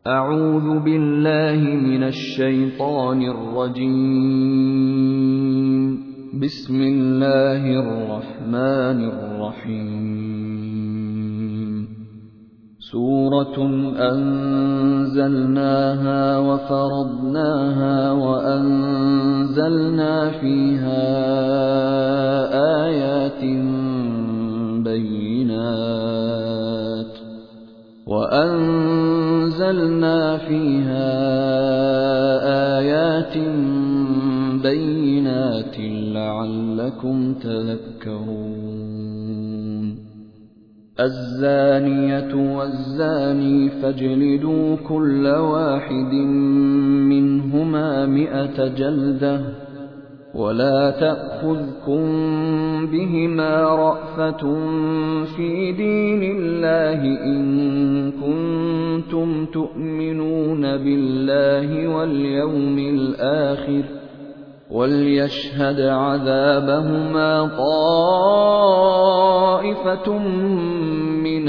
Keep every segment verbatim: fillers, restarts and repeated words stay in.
أعوذ بالله من الشيطان الرجيم. بسم الله الرحمن الرحيم. سورة أنزلناها وفرضناها وأنزلنا فيها آيات بينات وأنزلنا فيها آيات بينات لعلكم تذكرون. الزانية والزاني فاجلدوا كل واحد منهما مئة جلدة ولا تأخذكم بهما رأفة في دين الله إن كنتم تؤمنون بالله واليوم الآخر وليشهد عذابهما طائفة من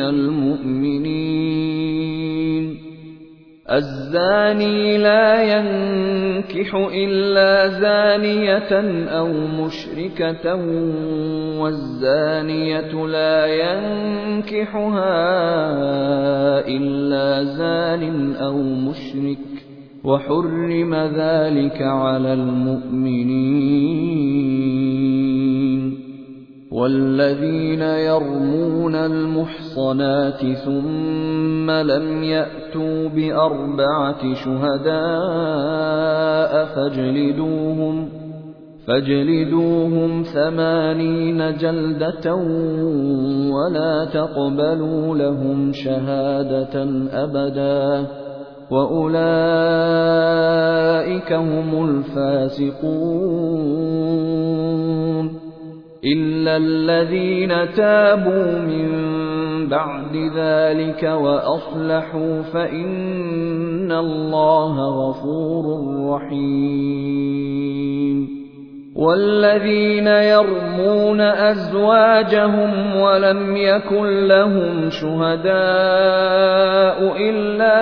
المؤمنين. الزاني لا ينكح إلا زانية أو مشركة والزانية لا ينكحها إلا زان أو مشرك وحرم ذلك على المؤمنين. والذين يرمون المحصنات ثم لم يأتوا بأربعة شهداء فاجلدوهم فاجلدوهم ثمانين جلدة ولا تقبلوا لهم شهادة أبدا وأولئك هم الفاسقون. إلا الذين تابوا من بعد ذلك وأصلحوا فإن الله غفور رحيم. والذين يرمون أزواجهم ولم يكن لهم شهداء إلا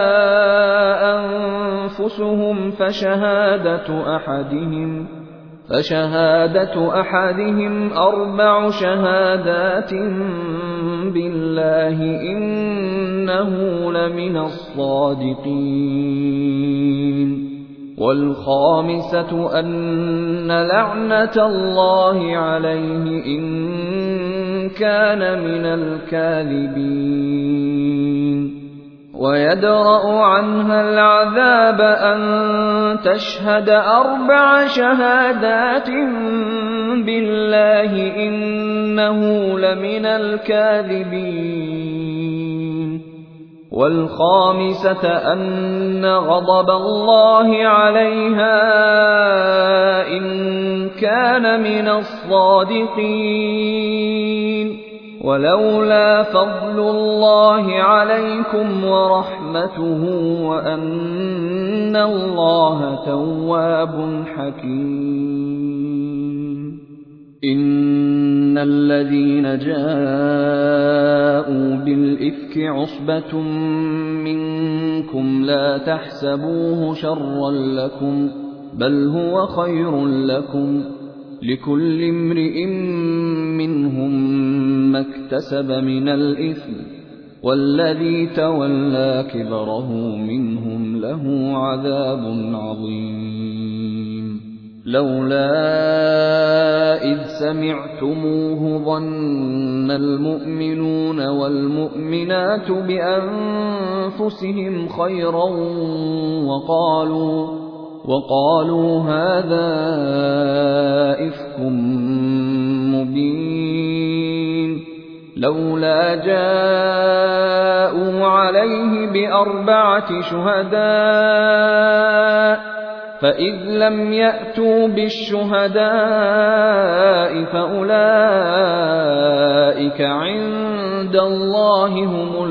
أنفسهم فشهادة أحدهم فشهادة أحدهم أربع شهادات بالله إنه لمن الصادقين. والخامسة أن لعنة الله عليه إن كان من الكاذبين. ويدرأ عنها العذاب أن تشهد أربع شهادات بالله إنه لمن الكاذبين. والخامسة أن غضب الله عليها إن كان من الصادقين. ولولا فضل الله عليكم ورحمته وأن الله تواب حكيم. إن الذين جاءوا بالإفك عصبة منكم لا تحسبوه شرا لكم بل هو خير لكم لكل امرئ منهم ما اكتسب من الإثم والذي تولى كبره منهم له عذاب عظيم. لولا إذ سمعتموه ظن المؤمنون والمؤمنات بأنفسهم خيرا وقالوا وقالوا هذا إفك مبين. لولا جاءوا عليه بأربعة شهداء فإذ لم يأتوا بالشهداء فأولئك عند الله هم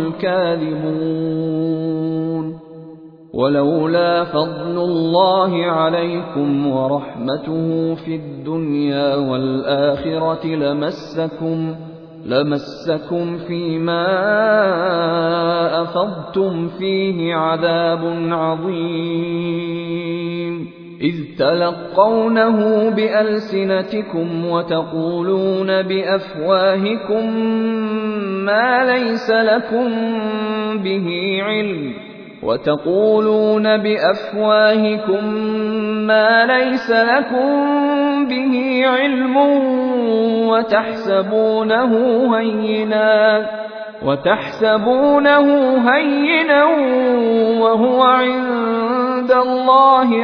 الكاذبون. ولولا فضل الله عليكم ورحمته في الدنيا والآخرة لمسكم لمسكم فيما أفضتم فيه عذاب عظيم إذ تلقونه بألسنتكم وتقولون بأفواهكم ما ليس لكم به علم وتقولون بأفواهكم ما ليس لكم به علم وتحسبونه هينا وتحسبونه هينا وهو عند الله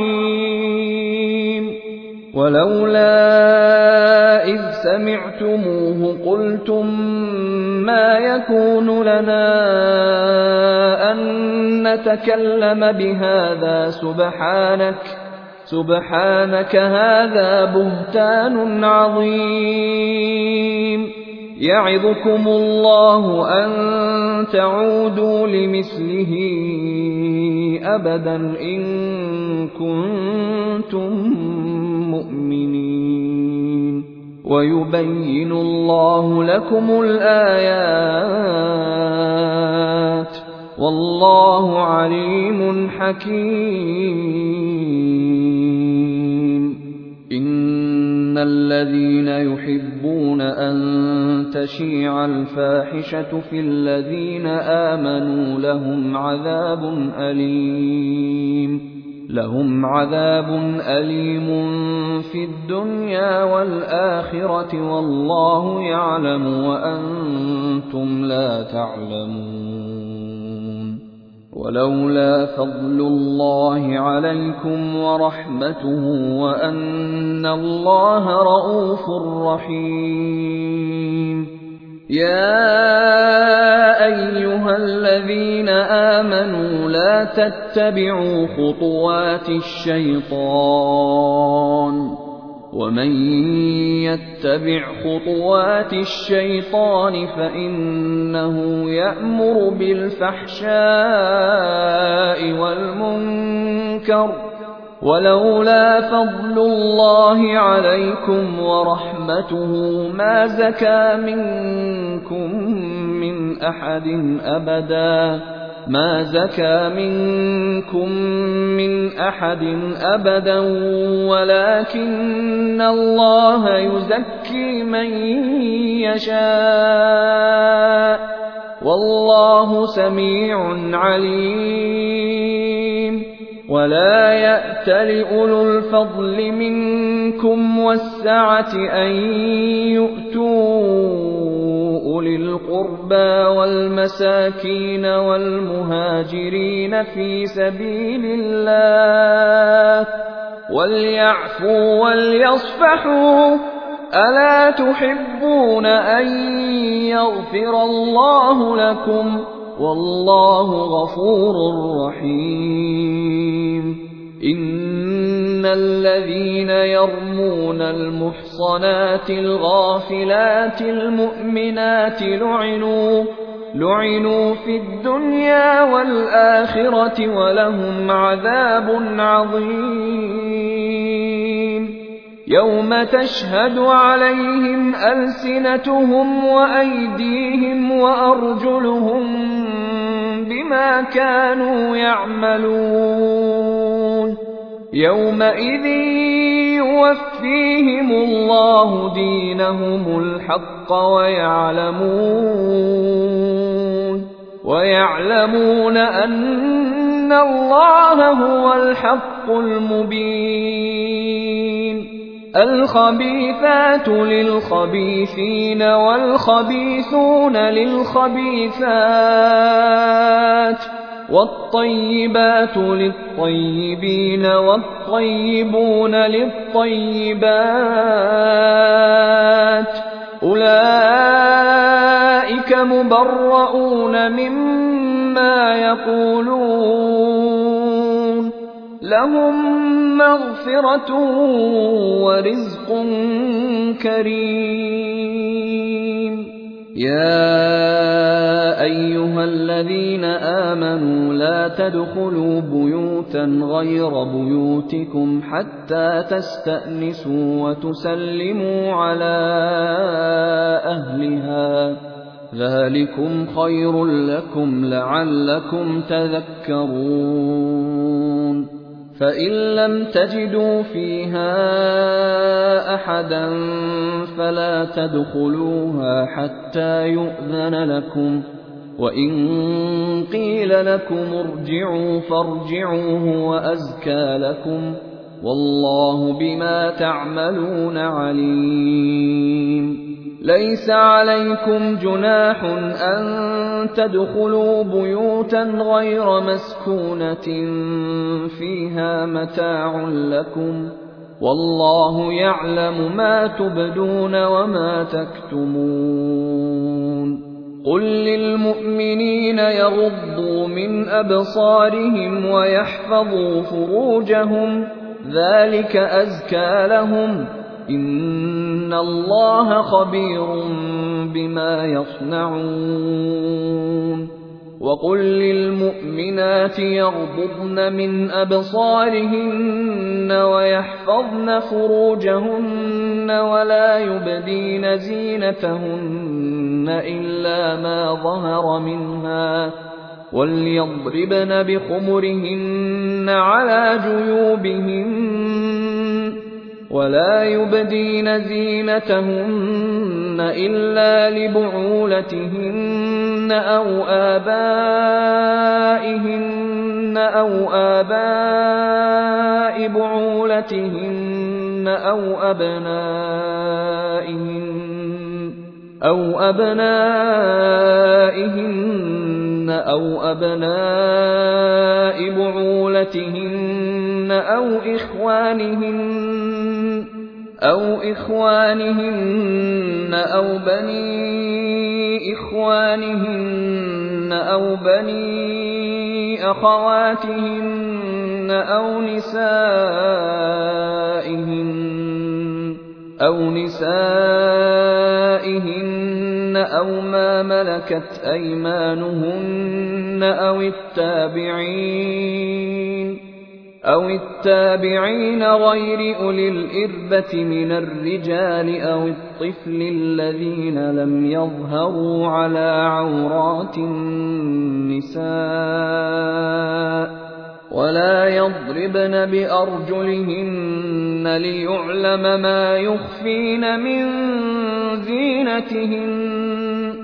عظيم ولولا إذ سمعتموه قلتم ما يكون لنا أن نتكلم بهذا سبحانك سبحانك هذا بهتان عظيم يعظكم الله أن تعودوا لمثله أبدا إن كنتم مؤمنين ويبين الله لكم الآيات والله عليم حكيم إن الذين يحبون أن تشيع الفاحشة في الذين آمنوا لهم عذاب أليم لهم عذاب أليم في الدنيا والآخرة والله يعلم وأنتم لا تعلمون ولولا فضل الله عليكم ورحمته وأن الله رءوف رحيم يا أيها الذين آمنوا لا تتبعوا خطوات الشيطان ومن يتبع خطوات الشيطان فإنه يأمر بالفحشاء والمنكر ولولا فضل الله عليكم ورحمته ما زكى منكم من أحد أبدا ما زكى منكم من أحد أبدا ولكن الله يزكي من يشاء والله سميع عليم ولا يأتل أولو الفضل منكم والسعة أن يؤتوا أولي القربى والمساكين والمهاجرين في سبيل الله وليعفوا وليصفحوا ألا تحبون أن يغفر الله لكم والله غفور رحيم إن الذين يرمون المحصنات الغافلات المؤمنات لعنوا لعنوا في الدنيا والآخرة ولهم عذاب عظيم يوم تشهد عليهم ألسنتهم وأيديهم وأرجلهم بما كانوا يعملون يومئذ يوفيهم الله دينهم الحق ويعلمون ويعلمون أن الله هو الحق المبين الخبيثات للخبيثين والخبيثون للخبيثات والطيبات للطيبين والطيبون للطيبات أولئك مبرؤون مما يقولون لهم مغفرة ورزق كريم يَا أَيُّهَا الَّذِينَ آمَنُوا لَا تَدْخُلُوا بُيُوتًا غَيْرَ بُيُوتِكُمْ حَتَّىٰ تَسْتَأْنِسُوا وَتُسَلِّمُوا عَلَىٰ أَهْلِهَا ۚ ذَٰلِكُمْ خَيْرٌ لَّكُمْ لَعَلَّكُمْ تَذَكَّرُونَ فَإِن لَّمْ تَجِدُوا فِيهَا أَحَدًا فَلَا تَدْخُلُوهَا حَتَّىٰ يُؤْذَنَ لَكُمْ ۖ وَإِن قِيلَ لَكُمُ ارْجِعُوا فَارْجِعُوا هُوَ أَزْكَىٰ لَكُمْ ۚ وَاللَّهُ بِمَا تَعْمَلُونَ عَلِيمٌ لَيْسَ عَلَيْكُمْ جُنَاحٌ أَن تَدْخُلُوا بُيُوتًا غَيْرَ مَسْكُونَةٍ فِيهَا مَتَاعٌ لَّكُمْ ۚ وَاللَّهُ يَعْلَمُ مَا تُبْدُونَ وَمَا تَكْتُمُونَ قُل لِّلْمُؤْمِنِينَ يَغُضُّوا مِنْ أَبْصَارِهِمْ وَيَحْفَظُوا فُرُوجَهُمْ ۚ ذَٰلِكَ أَزْكَىٰ لَهُمْ ۗ إِنَّ اللَّهَ خَبِيرٌ بِمَا يَصْنَعُونَ وَقُل لِّلْمُؤْمِنَاتِ يَغْضُضْنَ مِنْ أَبْصَارِهِنَّ وَيَحْفَظْنَ فُرُوجَهُنَّ وَلَا يُبْدِينَ زِينَتَهُنَّ إِلَّا مَا ظَهَرَ مِنْهَا ۖ وَلْيَضْرِبْنَ بِخُمُرِهِنَّ عَلَىٰ جُيُوبِهِنَّ ۖ وَلَا يُبْدِينَ زِينَتَهُنَّ إِلَّا لِبُعُولَتِهِنَّ أَوْ آبَائِهِنَّ أَوْ آبَاءِ بُعُولَتِهِنَّ أَوْ أَبْنَائِهِنَّ أَوْ أَبْنَائِهِنَّ أَوْ أَبْنَاءِ بُعُولَتِهِنَّ أَوْ إِخْوَانِهِنَّ أَوْ إِخْوَانِهِنَّ أَوْ بَنِي إِخْوَانِهِنَّ أَوْ بَنِي أَخَوَاتِهِنَّ أَوْ نِسَائِهِنَّ أَوْ نِسَائِهِنَّ أَوْ مَا مَلَكَتْ أَيْمَانُهُنَّ أَوِ التَّابِعِينَ أَوِ التَّابِعِينَ غَيْرِ أُولِي الْإِرْبَةِ مِنَ الرِّجَالِ أَوِ الطِّفْلِ الَّذِينَ لَمْ يَظْهَرُوا عَلَىٰ عَوْرَاتِ النِّسَاءِ ۖ وَلَا يَضْرِبْنَ بِأَرْجُلِهِنَّ لِيُعْلَمَ مَا يُخْفِينَ مِن زِينَتِهِنَّ ۚ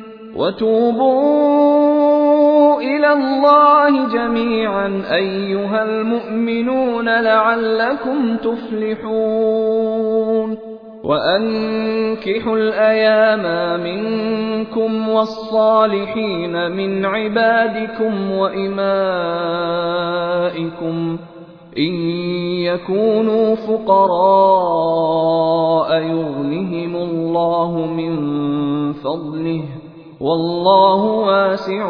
وَتُوبُوا إِلَى اللَّهِ جَمِيعًا أَيُّهَا الْمُؤْمِنُونَ لَعَلَّكُمْ تُفْلِحُونَ وَأَنكِحُوا الْأَيَامَ مِنكُمْ وَالصَّالِحِينَ مِنْ عِبَادِكُمْ وَإِمَائِكُمْ إِن يَكُونُوا فُقَرَاءَ يُغْنِهِمُ اللَّهُ مِن فَضْلِهِ ۗ وَاللَّهُ وَاسِعٌ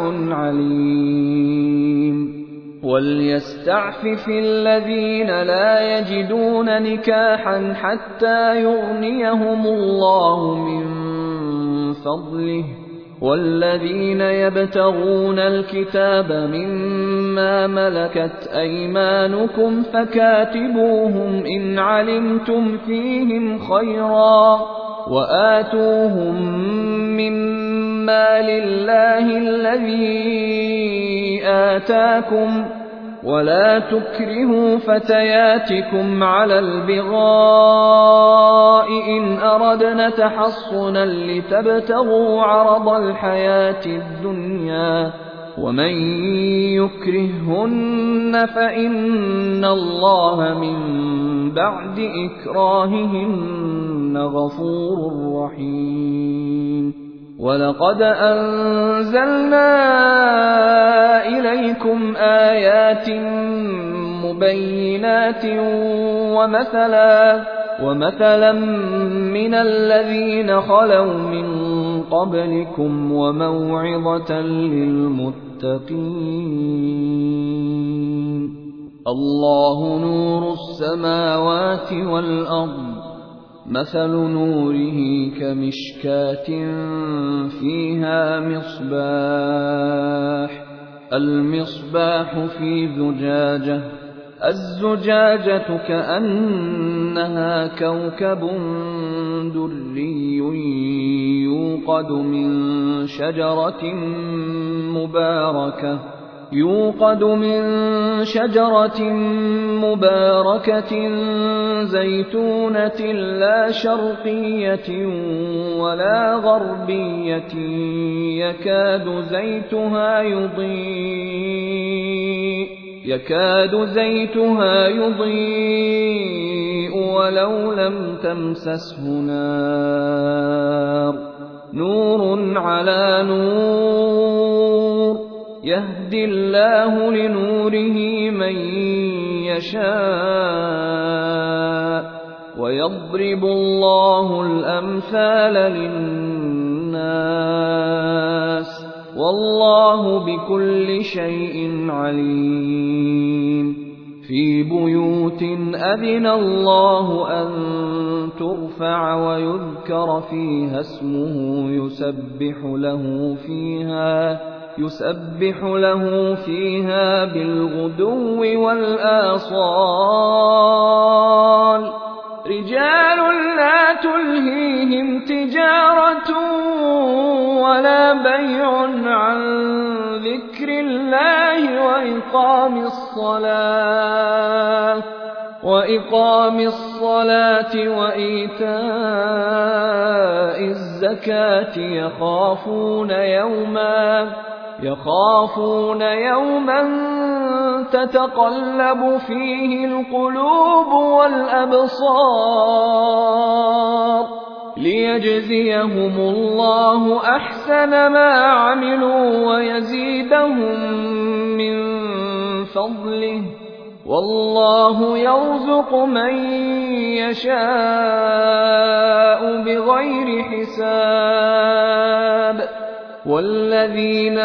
عَلِيمٌ وَلْيَسْتَعْفِفِ الَّذِينَ لَا يَجِدُونَ نِكَاحًا حَتَّىٰ يُغْنِيَهُمُ اللَّهُ مِن فَضْلِهِ ۗ وَالَّذِينَ يَبْتَغُونَ الْكِتَابَ مِمَّا مَلَكَتْ أَيْمَانُكُمْ فَكَاتِبُوهُمْ إِنْ عَلِمْتُمْ فِيهِمْ خَيْرًا ۖ وَآتُوهُم مِّمَّا لِلَّهِ الَّذِي آتَاكُمْ ۚ وَلَا تُكْرِهُوا فَتَيَاتِكُمْ عَلَى الْبِغَاءِ إِنْ أَرَدْنَ تَحَصُّنًا لِّتَبْتَغُوا عَرَضَ الْحَيَاةِ الدُّنْيَا ۚ وَمَن يُكْرِههُّنَّ فَإِنَّ اللَّهَ مِن بَعْدِ إِكْرَاهِهِنَّ غَفُورٌ رَّحِيمٌ وَلَقَدْ أَنزَلْنَا إِلَيْكُمْ آيَاتٍ مُّبَيِّنَاتٍ وَمَثَلًا وَمَثَلًا مِّنَ الَّذِينَ خَلَوْا مِن قَبْلِكُمْ وَمَوْعِظَةً لِّلْمُتَّقِينَ اللَّهُ نُورُ السَّمَاوَاتِ وَالْأَرْضِ ۚ مثل نوره كمشكاة فيها مصباح المصباح في زجاجة الزجاجة كأنها كوكب دري يوقد من شجرة مباركة يوقد من شجرة مباركة زيتونة لا شرقية ولا غربية يكاد زيتها يضيء يكاد زيتها يضيء ولو لم تمسسه نار نور على نور يهدي الله لنوره من يشاء ويضرب الله الأمثال للناس والله بكل شيء عليم في بيوت أذن الله أن ترفع ويذكر فيها اسمه يسبح له فيها يسبح له فيها بالغدو والآصال رجال لا تلهيهم تجارة ولا بيع عن ذكر الله وإقام الصلاة وإقام الصلاة وإيتاء الزكاة يخافون يوما يخافون يوما تتقلب فيه القلوب والأبصار ليجزيهم الله أحسن ما عملوا ويزيدهم من فضله والله يرزق من يشاء بغير حساب والذين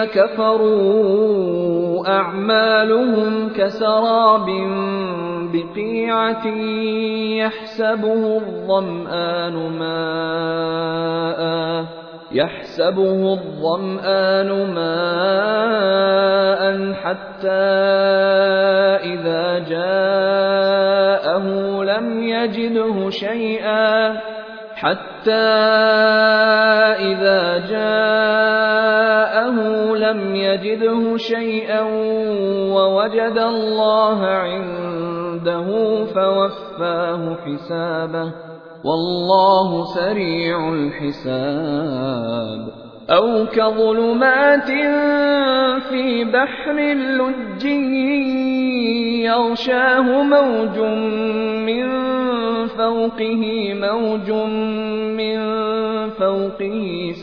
كفروا أعمالهم كسراب بقيعة يحسبه الظمآن ماء يحسبه الظمآن ماء حتى إذا جاءه لم يجده شيئا حتى إذا جاءه لم يجده شيئا ووجد الله عنده فوفاه حسابه والله سريع الحساب أو كظلمات في بحر لجي يغشاه موج من فوقه موج من فوقه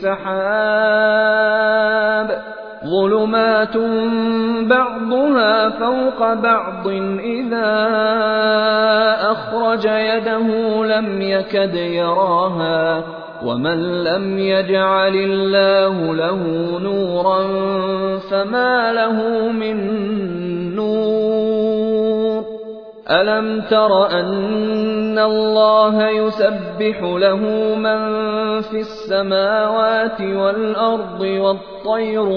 سحاب ظلمات بعضها فوق بعض إذا أخرج يده لم يكد يراها ومن لم يجعل الله له نورا فما له من نور ألم تر أن الله يسبح له من في السماوات والأرض والطير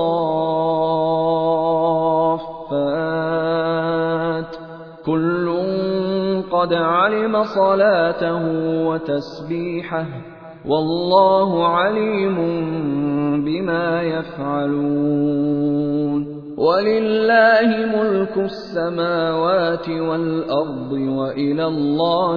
صافات كل قد علم صلاته وتسبيحه والله عليم بما يفعلون ولله ملك السماوات والأرض وإلى الله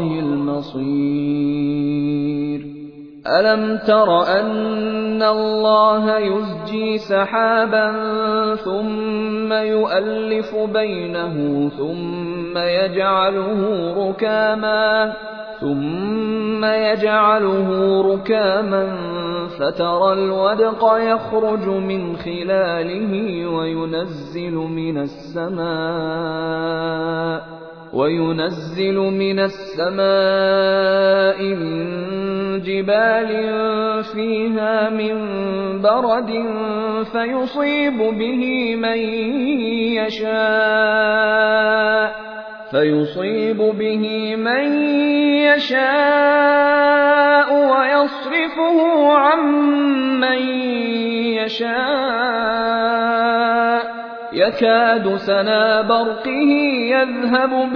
المصير ألم تر أن الله يزجي سحابا ثم يؤلف بينه ثم يجعله ركاما ثم يجعله ركاما فترى الودق يخرج من خلاله وينزل من السماء وينزل من السماء من جبال فيها من برد فيصيب به من يشاء فيصيب به من يشاء ويصرفه عن من يشاء يكاد سنا برقه يذهب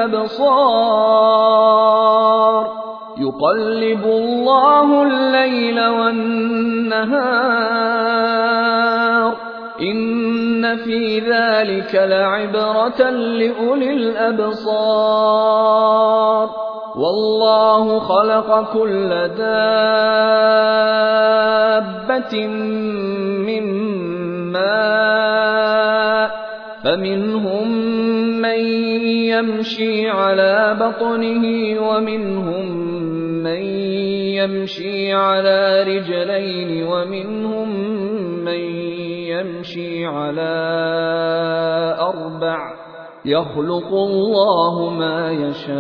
بالأبصار يقلب الله الليل والنهار إن في ذلك لعبرة لأولي الأبصار والله خلق كل دابة من ماء فمنهم من يمشي على بطنه ومنهم من يمشي على رجلين ومنهم من يمشي على أربع يخلق الله ما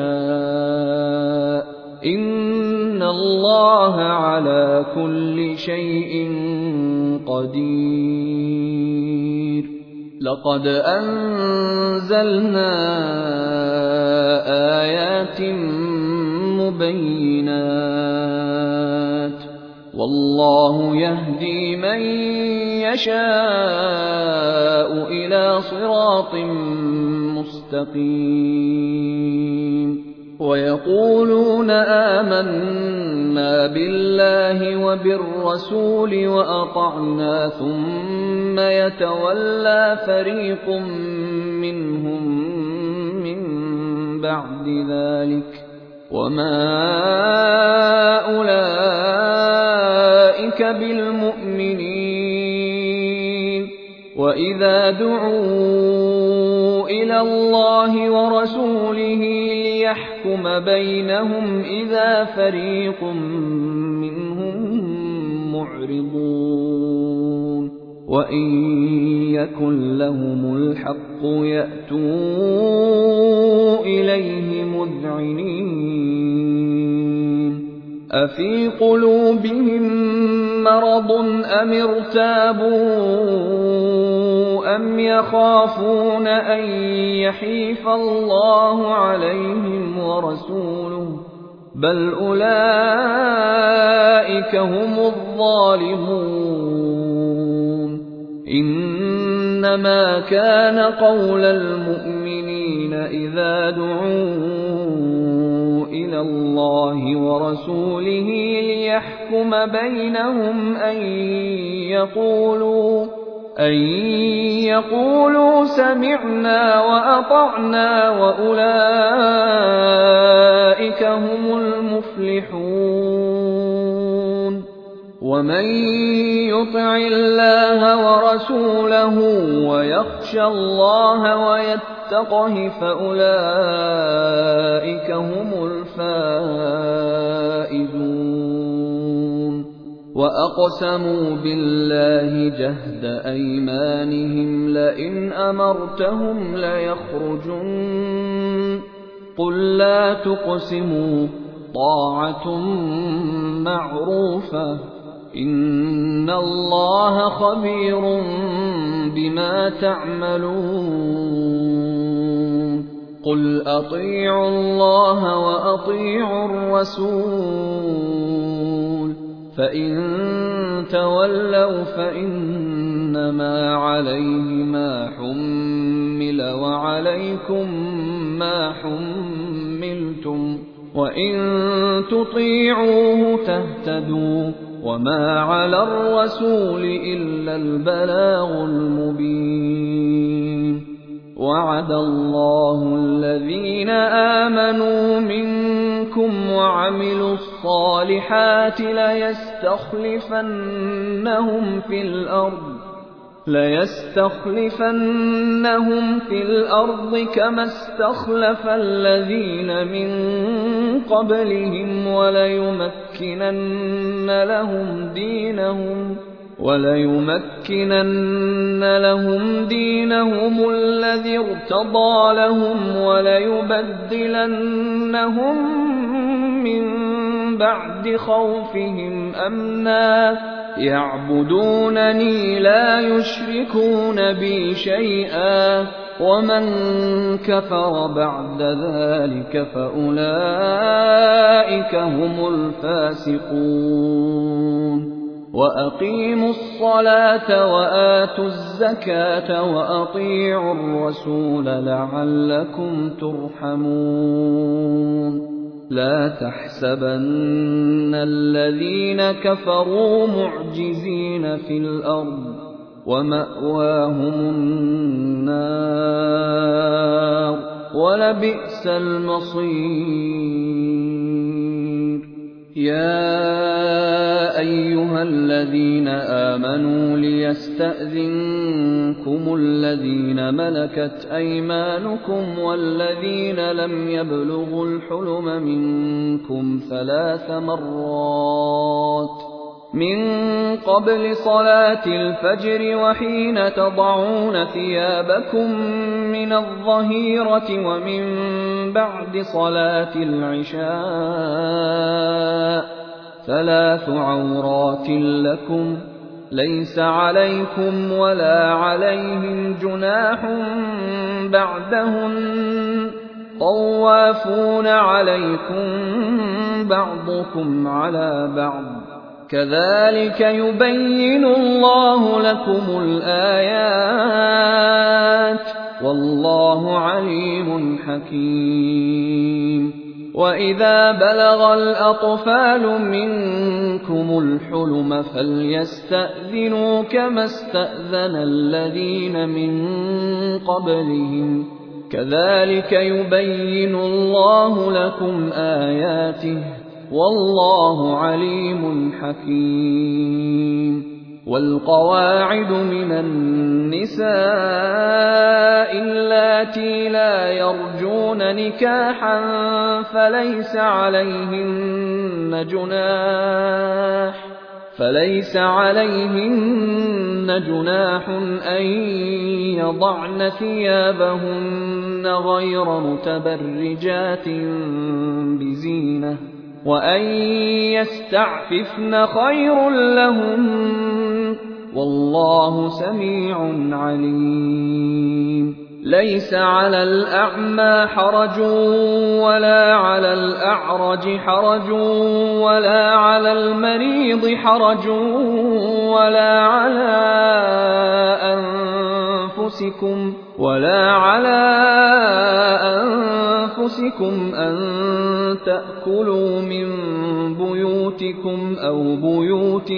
يشاء إن الله على كل شيء قدير لقد أنزلنا آيات مبينات والله يهدي من يشاء إلى صراط مستقيم ويقولون آمنا بالله وبالرسول وأطعنا ثم يتولى فريق منهم من بعد ذلك وما أولئك بالمؤمنين وإذا دعوا إلى الله ورسوله ليحكم بينهم إذا فريق منهم معرضون وإن يكن لهم الحق يأتوا إليه مذعنين أفي قلوبهم مرض أم ارتابوا أم يخافون أن يحيف الله عليهم ورسوله بل أولئك هم الظالمون إنما كان قول المؤمنين إذا دعوا إلى الله ورسوله ليحكم بينهم أن يقولوا أن يقولوا سمعنا وأطعنا وأولئك هم المفلحون ومن يطع الله ورسوله ويخشى الله ويتقه فأولئك هم الفائزون وأقسموا بالله جهد أيمانهم لئن أمرتهم ليخرجن قل لا تقسموا طاعة معروفة إن الله خبير بما تعملون قل أطيعوا الله وأطيعوا الرسول فإن تولوا فإنما عليه ما حمل وعليكم ما حملتم وإن تطيعوه تهتدوا وما على الرسول إلا البلاغ المبين وعد الله الذين آمنوا منكم وعملوا الصالحات ليستخلفنهم في الأرض ليستخلفنهم في الأرض كما استخلف الذين من قبلهم وليمكنن لهم دينهم وليمكنن لهم دينهم الذي ارتضى لهم وليبدلنهم من بعد خوفهم أمنا يعبدونني لا يشركون بي شيئا ومن كفر بعد ذلك فأولئك هم الفاسقون وأقيموا الصلاة وآتوا الزكاة وأطيعوا الرسول لعلكم ترحمون لا تحسبن الذين كفروا معجزين في الأرض ومأواهم النار ولبئس المصير يا أيها الذين آمنوا ليستأذنكم الذين ملكت أيمانكم والذين لم يبلغوا الحلم منكم ثلاث مرات من قبل صلاة الفجر وحين تضعون ثيابكم من الظهيرة ومن بعد صلاة العشاء ثلاث عورات لكم ليس عليكم ولا عليهم جناح بعدهن طوافون عليكم بعضكم على بعض كذلك يبين الله لكم الآيات والله عليم حكيم وإذا بلغ الأطفال منكم الحلم فليستأذنوا كما استأذن الذين من قبلهم كذلك يبين الله لكم آياته والله عليم حكيم والقواعد من النساء اللاتي لا يرجون نكاحا فليس عليهن جناح فليس عليهن جناح أن يضعن ثيابهن غير متبرجات بزينة وأن يستعففن خير لهم والله سميع عليم ليس على الأعمى حرج ولا على الأعرج حرج ولا على المريض حرج ولا على أنفسكم ولا على أنفسكم أن تأكلوا من بيوتكم أو بيوت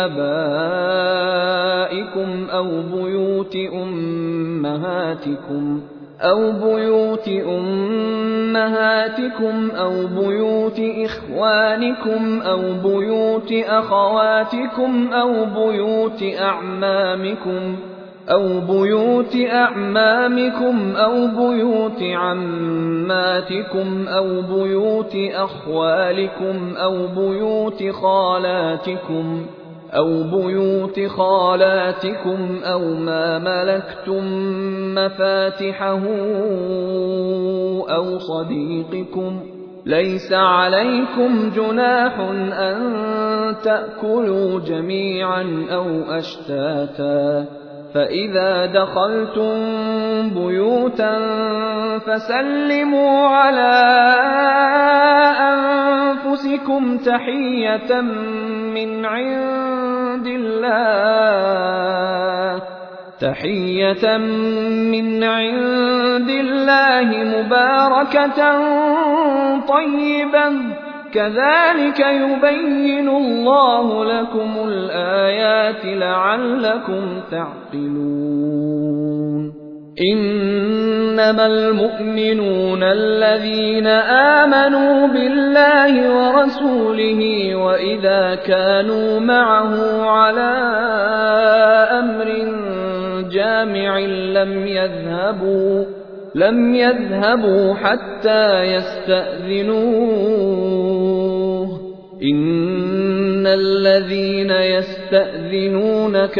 آبائكم أو بيوت أمهاتكم أو بيوت أمهاتكم أو بيوت إخوانكم أو بيوت أخواتكم أو بيوت أعمامكم أو بيوت أعمامكم أو بيوت عماتكم أو بيوت أخوالكم أو بيوت خالاتكم أو بيوت خالاتكم أو ما ملكتم مفاتحه أو صديقكم ليس عليكم جناح أن تأكلوا جميعا أو أشتاتا فإذا دخلتم بيوتا فسلموا على أنفسكم تحية من عند الله تحية من عند الله مباركة طيبة كذلك يبين الله لكم الآيات لعلكم تعقلون إنما المؤمنون الذين آمنوا بالله ورسوله وإذا كانوا معه على أمر جامع لم يذهبوا لم يذهبوا حتى يستأذنوه إن الذين يستأذنونك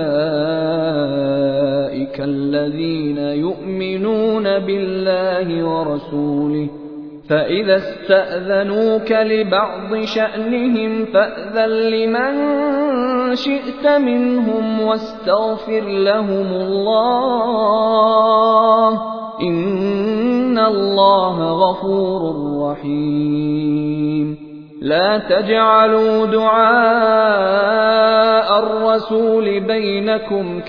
أولئك الذين يؤمنون بالله ورسوله فإذا استأذنوك لبعض شأنهم فأذن لمن شئت منهم واستغفر لهم الله إن الله غفور رحيم لا تجعلوا دعاء الرسول بينكم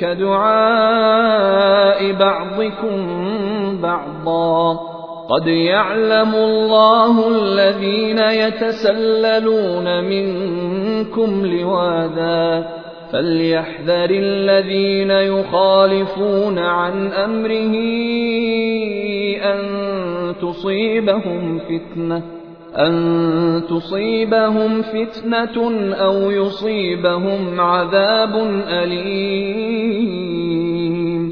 كدعاء بعضكم بعضا قد يعلم الله الذين يتسللون منكم لواذا فليحذر الذين يخالفون عن أمره أن تصيبهم فتنة أن تصيبهم فتنة أو يصيبهم عذاب أليم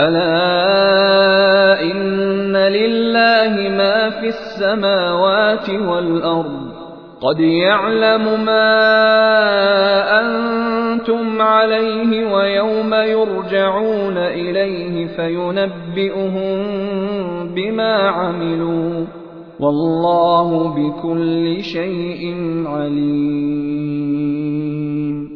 ألا إن لله ما في السماوات والأرض قد يعلم ما أنتم عليه ويوم يرجعون إليه فينبئهم بما عملوا والله بكل شيء عليم.